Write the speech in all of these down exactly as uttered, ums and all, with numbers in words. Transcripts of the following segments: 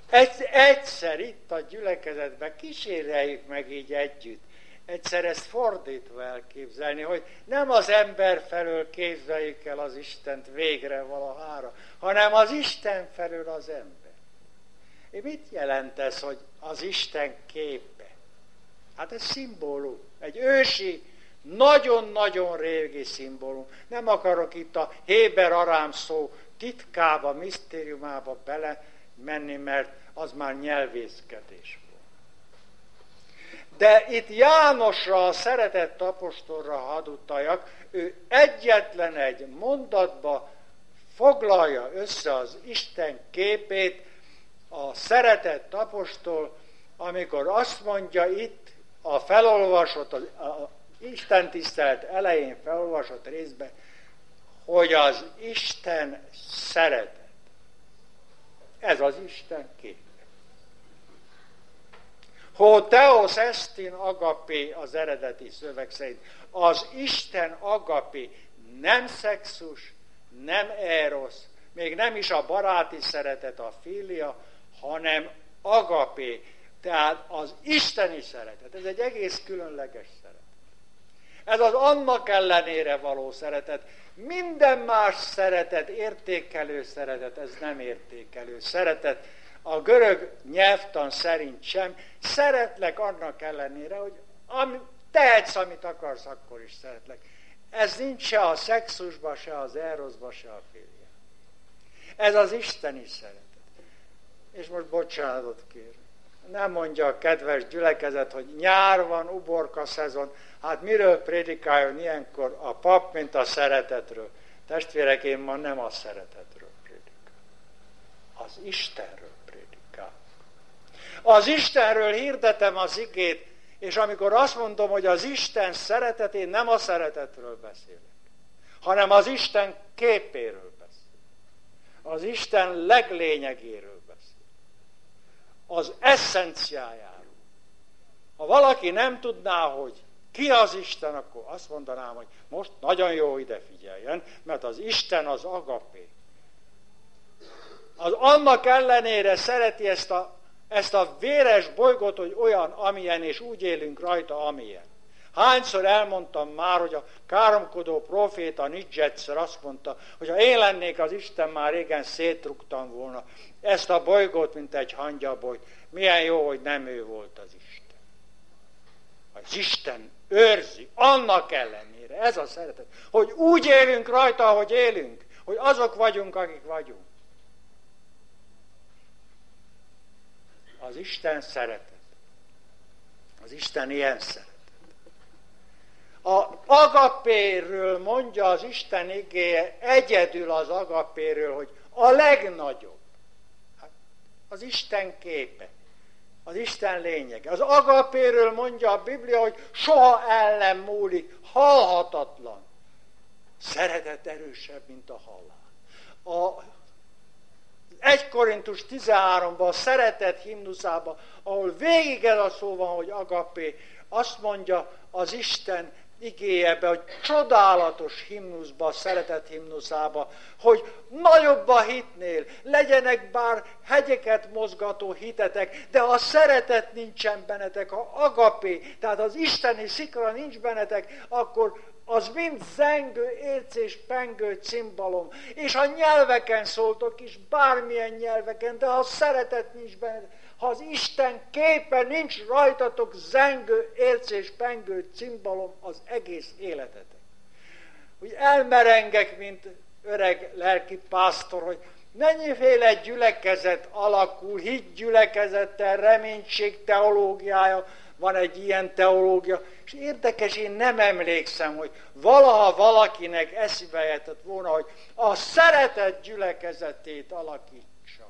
Egy, egyszer itt a gyülekezetben kíséreljük meg így együtt. Egyszer ezt fordítva elképzelni, hogy nem az ember felől képzeljük el az Istent végre valahára, hanem az Isten felől az ember. És mit jelent ez, hogy az Isten képe? Hát ez szimbólum, egy ősi, nagyon-nagyon régi szimbólum. Nem akarok itt a héber-arám szó titkába, misztériumába bele menni, mert az már nyelvészkedés volt. De itt Jánosra, a szeretett apostolra hadd utaljak, ő egyetlen egy mondatba foglalja össze az Isten képét, a szeretett apostol, amikor azt mondja itt a felolvasott, az a Isten tisztelet elején felolvasott részben, hogy az Isten szeretet. Ez az Isten képe. Ho teos estin agapé az eredeti szöveg szerint. Az Isten agapé nem szexus, nem erosz, még nem is a baráti szeretet, a filia, hanem agapé, tehát az isteni szeretet. Ez egy egész különleges szeretet. Ez az annak ellenére való szeretet. Minden más szeretet, értékelő szeretet, ez nem értékelő szeretet. A görög nyelvtan szerint sem. Szeretlek annak ellenére, hogy ami, tehetsz, amit akarsz, akkor is szeretlek. Ez nincs se a szexusban, se az eroszban, se a filia. Ez az isteni szeretet. És most bocsánatot kér. Nem mondja a kedves gyülekezet, hogy nyár van, uborka szezon, hát miről prédikáljon ilyenkor a pap, mint a szeretetről. Testvérek, én ma nem a szeretetről prédikál. Az Istenről prédikál. Az Istenről hirdetem az igét, és amikor azt mondom, hogy az Isten szeretet, én nem a szeretetről beszélek, hanem az Isten képéről beszélek. Az Isten leglényegéről beszélek. Az eszenciájáról. Ha valaki nem tudná, hogy ki az Isten, akkor azt mondanám, hogy most nagyon jó ide figyeljen, mert az Isten az agapé. Az annak ellenére szereti ezt a, ezt a véres bolygót, hogy olyan, amilyen, és úgy élünk rajta, amilyen. Hányszor elmondtam már, hogy a káromkodó proféta Nietzsche azt mondta, hogy ha én lennék az Isten, már régen szétrugtam volna ezt a bolygót, mint egy hangyabolyt. Milyen jó, hogy nem ő volt az Isten. Az Isten őrzi, annak ellenére, ez a szeretet, hogy úgy élünk rajta, ahogy élünk, hogy azok vagyunk, akik vagyunk. Az Isten szeretet. Az Isten ilyen szeretet. A agapéről mondja az Isten igéje, egyedül az agapéről, hogy a legnagyobb. Hát, az Isten képe, az Isten lényege. Az agapéről mondja a Biblia, hogy soha el nem múlik, halhatatlan. Szeretet erősebb, mint a halál. A egy Korintus tizenháromban, a szeretet himnuszában, ahol végig ez a szó van, hogy agapé, azt mondja az Isten igéjebe, hogy csodálatos himnuszba, szeretet himnuszába, hogy nagyobb a hitnél, legyenek bár hegyeket mozgató hitetek, de a szeretet nincsen bennetek, ha agapé, tehát az isteni szikra nincs bennetek, akkor az mind zengő, ércés, pengő cimbalom, és ha nyelveken szóltok is, bármilyen nyelveken, de ha szeretet nincs bennetek, ha az Isten képe nincs rajtatok, zengő, ércés, pengő cimbalom az egész életetek. Úgy elmerengek, mint öreg lelki pásztor, hogy mennyiféle gyülekezet alakul, hitgyülekezettel, reménység teológiája, van egy ilyen teológia, és érdekes, én nem emlékszem, hogy valaha valakinek eszébe jutott volna, hogy a szeretet gyülekezetét alakítsa.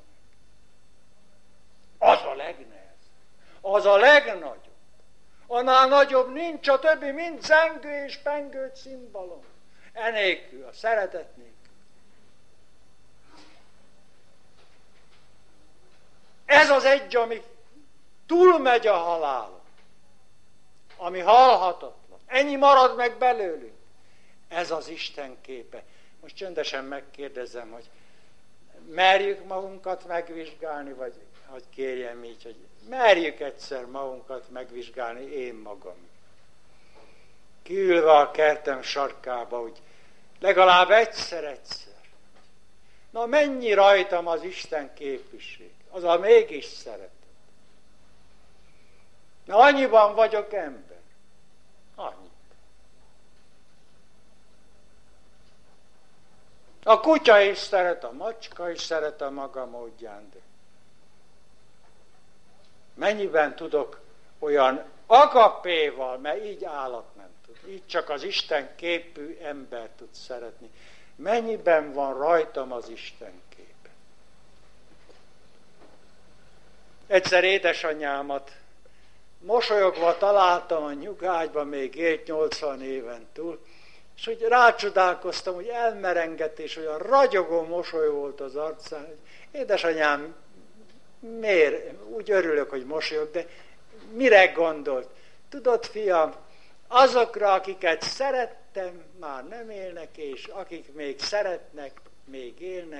Az a legnehezebb. Az a legnagyobb. Annál nagyobb nincs, a többi mind zengő és pengő cimbalom. Enélkül, a szeretet nélkül. Ez az egy, ami túlmegy a halálon. Ami halhatatlan. Ennyi marad meg belőlünk. Ez az Isten képe. Most csöndesen megkérdezem, hogy merjük magunkat megvizsgálni, vagy hogy kérjem így, hogy merjük egyszer magunkat megvizsgálni én magam. Kiülve a kertem sarkába, úgy legalább egyszer-egyszer. Na mennyi rajtam az Isten képviség, az a mégis szeretet. Na annyiban vagyok ember. Annyi. A kutya is szeret, a macska is szeret a maga módján, de mennyiben tudok olyan agapéval, mert így állat nem tud, így csak az Isten képű ember tud szeretni. Mennyiben van rajtam az Isten képe? Egyszer édesanyámat mosolyogva találtam a nyugágyban, még élt nyolcvan éven túl, és úgy rácsodálkoztam, hogy elmerengett, és olyan ragyogó mosoly volt az arcán, hogy édesanyám, miért? Úgy örülök, hogy mosolyog, de mire gondolt? Tudod, fiam, azokra, akiket szerettem, már nem élnek, és akik még szeretnek, még élnek,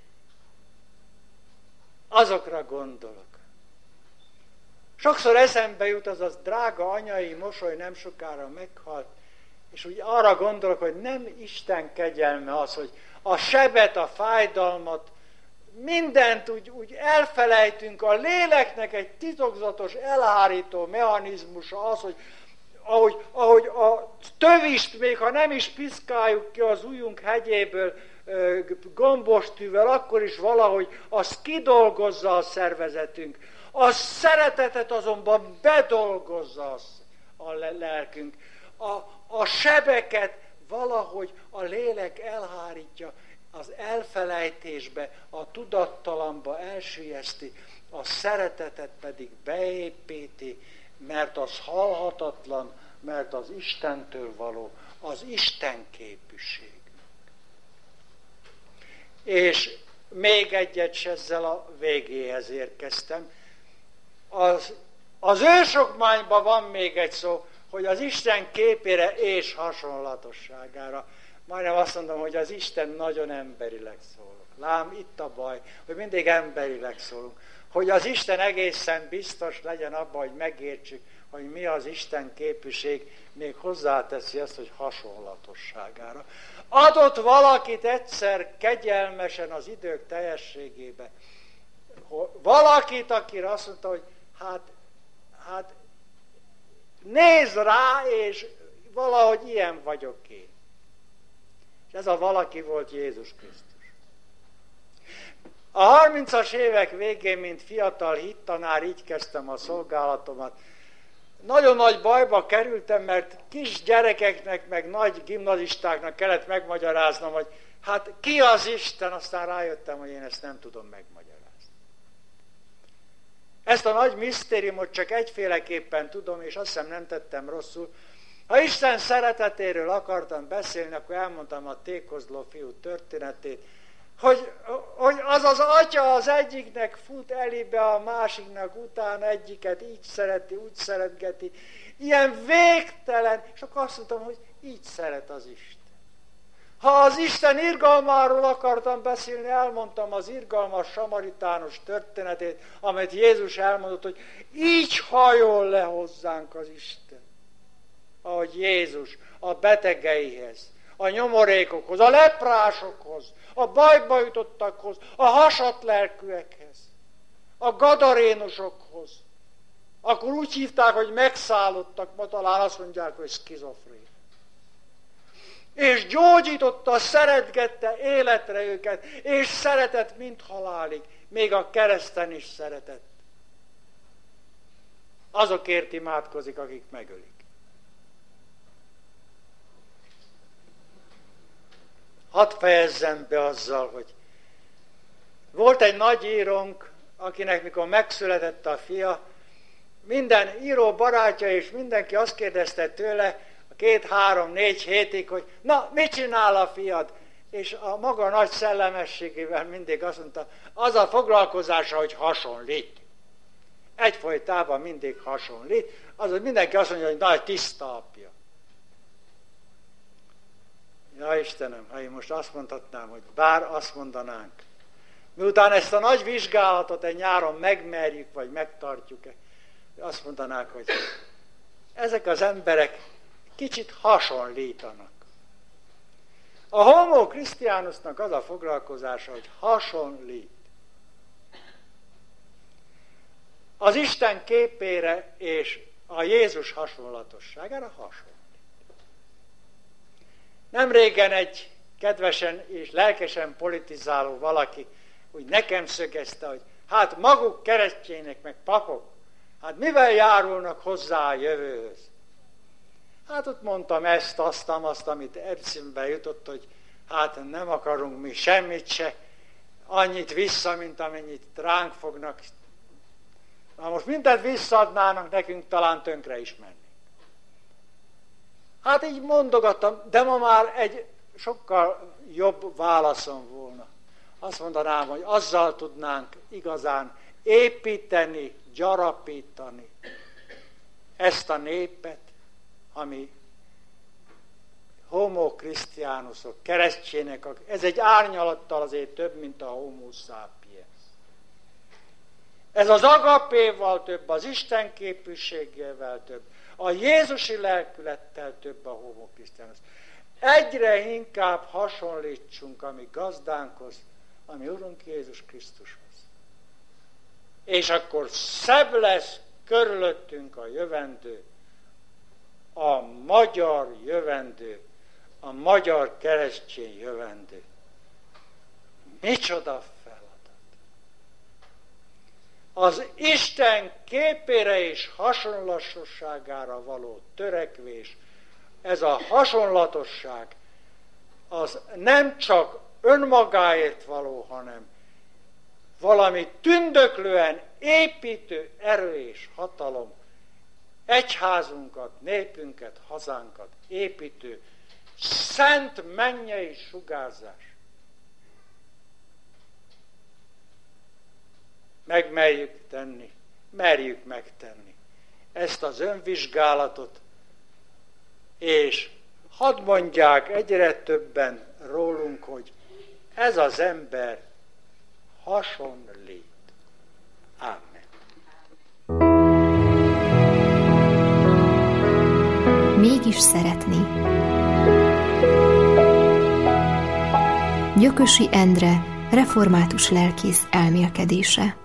azokra gondolok. Sokszor eszembe jut az az drága anyai mosoly, nem sokára meghalt, és úgy arra gondolok, hogy nem Isten kegyelme az, hogy a sebet, a fájdalmat, mindent úgy, úgy elfelejtünk, a léleknek egy titokzatos elhárító mechanizmusa az, hogy ahogy, ahogy a tövist, még ha nem is piszkáljuk ki az ujjunk hegyéből gombostűvel, akkor is valahogy azt kidolgozza a szervezetünk. A szeretetet azonban bedolgozza a lelkünk. A, a sebeket valahogy a lélek elhárítja, az elfelejtésbe, a tudattalanba elsüllyeszti, a szeretetet pedig beépíti, mert az halhatatlan, mert az Istentől való, az Isten képűség. És még egyet, s ezzel a végéhez érkeztem. Az, az ősokmányban van még egy szó, hogy az Isten képére és hasonlatosságára. Majdnem azt mondom, hogy az Isten nagyon emberileg szólok. Lám, itt a baj, hogy mindig emberileg szólunk. Hogy az Isten egészen biztos legyen abban, hogy megértsük, hogy mi az Isten képűség, még hozzáteszi ezt, hogy hasonlatosságára. Adott valakit egyszer kegyelmesen az idők teljességébe. Valakit, akire azt mondta, hogy hát, hát nézd rá, és valahogy ilyen vagyok én. És ez a valaki volt Jézus Krisztus. A harmincas évek végén, mint fiatal hittanár, így kezdtem a szolgálatomat. Nagyon nagy bajba kerültem, mert kis gyerekeknek, meg nagy gimnazistáknak kellett megmagyaráznom, hogy hát ki az Isten, aztán rájöttem, hogy én ezt nem tudom megmagyarázni. Ezt a nagy misztériumot csak egyféleképpen tudom, és azt hiszem nem tettem rosszul. Ha Isten szeretetéről akartam beszélni, akkor elmondtam a tékozló fiú történetét, hogy, hogy az az atya az egyiknek fut elébe, a másiknak utána, egyiket így szereti, úgy szeretgeti. Ilyen végtelen, és akkor azt mondtam, hogy így szeret az Isten. Ha az Isten irgalmáról akartam beszélni, elmondtam az irgalmas samaritánus történetét, amit Jézus elmondott, hogy így hajol le hozzánk az Isten. Ahogy Jézus a betegeihez, a nyomorékokhoz, a leprásokhoz, a bajba jutottakhoz, a hasatlelkűekhez, a gadarénusokhoz. Akkor úgy hívták, hogy megszállottak, ma talán azt mondják, hogy szkizofrén. És gyógyította, szeretgette életre őket, és szeretett mint halálig, még a kereszten is szeretett. Azokért imádkozik, akik megölik. Hadd fejezzem be azzal, hogy volt egy nagy írónk, akinek mikor megszületett a fia, minden író barátja és mindenki azt kérdezte tőle, a két, három, négy hétig, hogy na, mit csinál a fiad? És a maga nagy szellemességével mindig azt mondta, az a foglalkozása, hogy hasonlít. Egyfolytában mindig hasonlít, azaz mindenki azt mondja, hogy nagy tiszta apja. Ja Istenem, ha én most azt mondhatnám, hogy bár azt mondanánk, Miután ezt a nagy vizsgálatot egy nyáron megmerjük, vagy megtartjuk-e, azt mondanák, hogy ezek az emberek kicsit hasonlítanak. A homo Christianusnak az a foglalkozása, hogy hasonlít. Az Isten képére és a Jézus hasonlatosságára hasonlít. Nem régen egy kedvesen és lelkesen politizáló valaki úgy nekem szögezte, hogy hát maguk keresztjének, meg papok, hát mivel járulnak hozzá a jövőhöz? Hát ott mondtam ezt, azt, azt, amit eszembe jutott, hogy hát nem akarunk mi semmit se, annyit vissza, mint amennyit ránk fognak. Na most mindent visszaadnának, nekünk talán tönkre is menni. Hát így mondogattam, de ma már egy sokkal jobb válaszom volna. Azt mondanám, hogy azzal tudnánk igazán építeni, gyarapítani ezt a népet, ami homo Christianusok, keresztjének, ez egy árnyalattal azért több, mint a homo sapiens. Ez az agapéval több, az Isten képűségével több, a Jézusi lelkülettel több a homo Christianus. Egyre inkább hasonlítsunk a mi gazdánkhoz, a mi Urunk Jézus Krisztushoz. És akkor szebb lesz körülöttünk a jövendő, a magyar jövendő, a magyar keresztény jövendő. Micsoda feladat! Az Isten képére és hasonlatosságára való törekvés, ez a hasonlatosság, az nem csak önmagáért való, hanem valami tündöklően építő erő és hatalom, egyházunkat, népünket, hazánkat építő szent mennyei sugárzás. Megmerjük tenni, merjük megtenni ezt az önvizsgálatot, és hadd mondják egyre többen rólunk, hogy ez az ember hasonlít. Amen. Mégis szeretni. Gyökösi Endre, református lelkész elmélkedése.